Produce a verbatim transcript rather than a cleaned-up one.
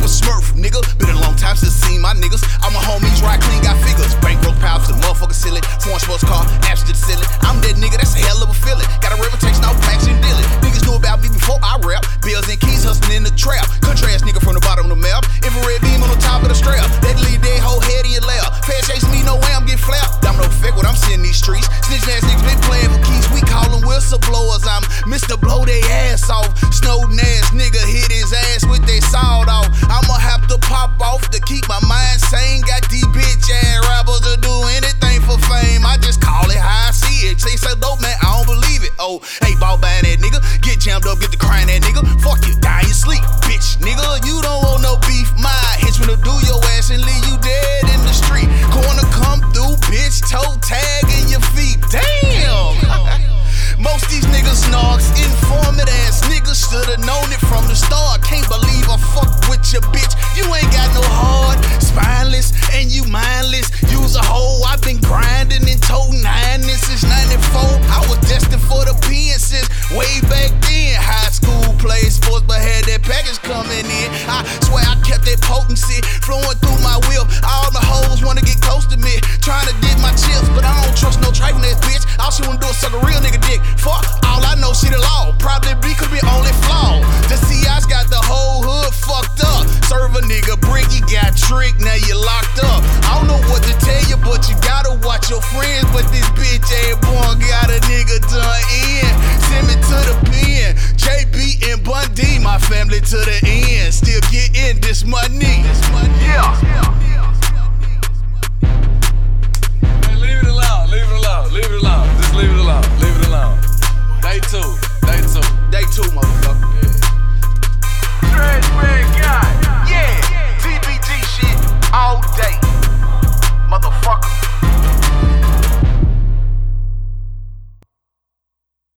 a smurf, nigga. Been a long time since seen my niggas. All my homies ride clean, got figures. Bankroll pounds to the motherfucking ceiling. Foreign sports car, apps to the ceiling. I'm that nigga, that's a hell of a feeling. Got a reputation, all packs and dealing. Niggas knew about me before I rap. Bills and keys hustling in the trap. Country ass nigga from the bottom of the map. Infrared beam on the top of the strap. That lead that whole head in your lap. Fast chasing me, no way I'm getting flapped. Domino effect what I'm seeing these streets. Snitch ass niggas been playing for keys. We call them whistleblowers. I'm Mister Blow they ass off. Snowden ass nigga hit his ass with they sawed off. I'ma have to pop off to keep my mind sane. Got these bitch ass rappers to do anything for fame. I just call it how I see it. Say so dope, man, I don't believe it. Oh, hey, ball buying that nigga. Get jammed up, get the crying that nigga. Fuck you, die in your sleep, bitch, nigga. You don't want no beef. My henchman will do your ass and leave you dead in the street. Corner come through, bitch, toe tag in your feet. Damn. Most these niggas snogs, informant ass niggas should've known it from the start. Can't believe I fucked with your bitch. You ain't got no heart, spineless, and you mindless. Use a hoe, I've been grinding and toting nine since ninety-four. I was destined for the pen since way back then. High school played sports, but had that package coming in. I swear I kept that potency flowing through my whip. All the hoes wanna get close to me, trying to get my chips, but I don't trust no trifling ass bitch. All she wanna do is suck a real nigga dick. Fuck, all I know, she the law. Probably B could be only flaw. The C I's got the whole hood fucked up. Serve a nigga brick, you got tricked, now you locked up. I don't know what to tell you, but you gotta watch your friends. But this bitch ass boy got a nigga done in. Send me to the pen. J B and Bundy, my family to the end. Still getting this money. This money. Yeah.